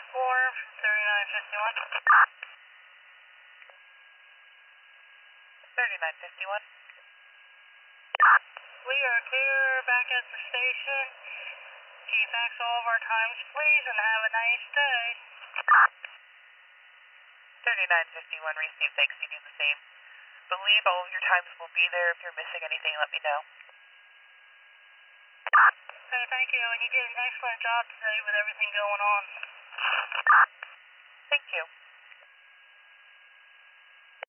Warner from 3951. 3951. We are clear back at the station. Can you fax all of our times, please, and have a nice day. 3951 received, thanks, you do the same. Believe all of your times will be there. If you're missing anything, let me know. Hey, thank you, and you did an excellent job today with everything going on. Thank you.